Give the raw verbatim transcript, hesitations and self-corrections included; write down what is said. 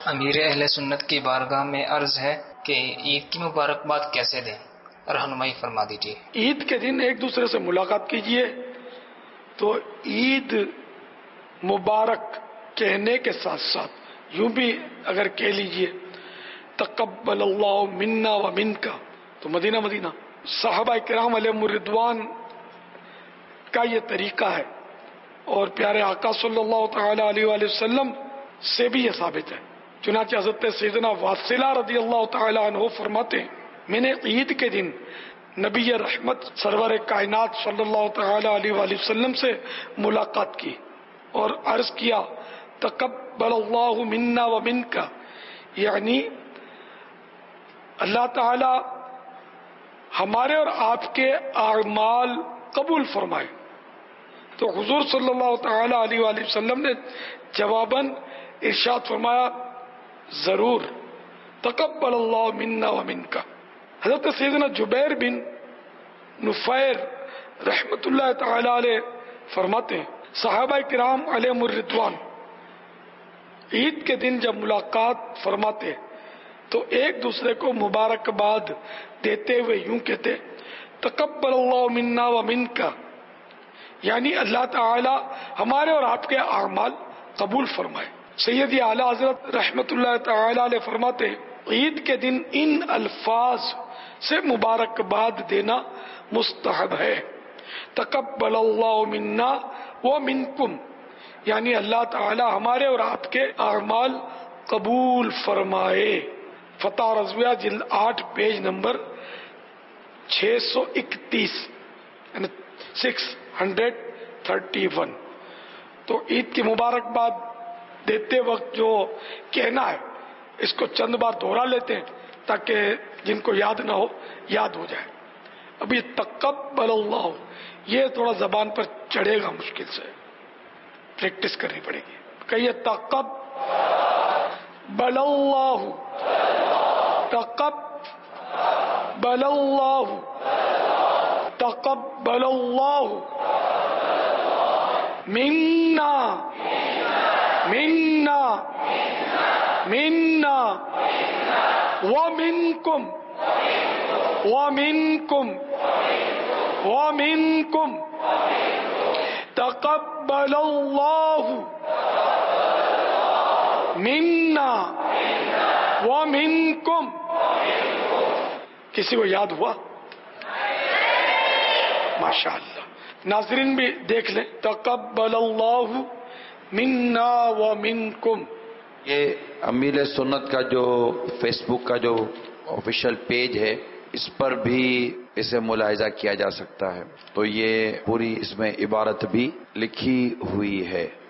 امیر اہل سنت کی بارگاہ میں عرض ہے کہ عید کی مبارکباد کیسے دیں، رہنمائی فرما دیجیے۔ عید کے دن ایک دوسرے سے ملاقات کیجیے تو عید مبارک کہنے کے ساتھ ساتھ یوں بھی اگر کہہ لیجیے تقبل اللہ منا و منکا، تو مدینہ مدینہ صحابہ کرام علیہم الرضوان کا یہ طریقہ ہے، اور پیارے آقا صلی اللہ تعالی علیہ وآلہ وسلم سے بھی یہ ثابت ہے۔ چنانچہ حضرت سیدنا واصلہ رضی اللہ تعالی عنہ فرماتے ہیں میں نے عید کے دن نبی رحمت سرور کائنات صلی اللہ تعالی علیہ وآلہ وسلم سے ملاقات کی اور عرض کیا تقبل اللہ منا و منکا، یعنی اللہ تعالی ہمارے اور آپ کے اعمال قبول فرمائے۔ تو حضور صلی اللہ تعالی علیہ وآلہ وسلم نے جواباً ارشاد فرمایا ضرور، تقبل اللہ منا و منکا۔ حضرت سیدنا جبیر بن نفیر رحمت اللہ تعالی علیہ فرماتے ہیں صحابہ کرام علیہم الرضوان عید کے دن جب ملاقات فرماتے تو ایک دوسرے کو مبارکباد دیتے ہوئے یوں کہتے تقبل اللہ منا و منکا، یعنی اللہ تعالی ہمارے اور آپ کے اعمال قبول فرمائے۔ سیدی اعلی حضرت رحمت اللہ تعالی علیہ فرماتے عید کے دن ان الفاظ سے مبارکباد دینا مستحب ہے، تقبل اللہ منا و منکم، یعنی اللہ تعالی ہمارے اور آپ کے اعمال قبول فرمائے۔ فتح رضویہ جلد آٹھ پیج نمبر چھ سو اکتیس یعنی سکس ہنڈریڈ تھرٹی ون۔ تو عید کی مبارکباد دیتے وقت جو کہنا ہے اس کو چند بار دوہرا لیتے ہیں تاکہ جن کو یاد نہ ہو یاد ہو جائے۔ اب یہ تقبل اللہ یہ تھوڑا زبان پر چڑھے گا، مشکل سے پریکٹس کرنی پڑے گی۔ کہیے تقبل اللہ، تقبل اللہ، تقبل اللہ منا منا منا ومنکم ومنکم ومنکم تقبل اللہ منا ومنکم۔ کسی کو یاد ہوا؟ ماشاء اللہ۔ ناظرین بھی دیکھ لیں تقبل اللہ منا ومنکم۔ یہ امیر سنت کا جو فیس بک کا جو آفیشیل پیج ہے اس پر بھی اسے ملاحظہ کیا جا سکتا ہے، تو یہ پوری اس میں عبارت بھی لکھی ہوئی ہے۔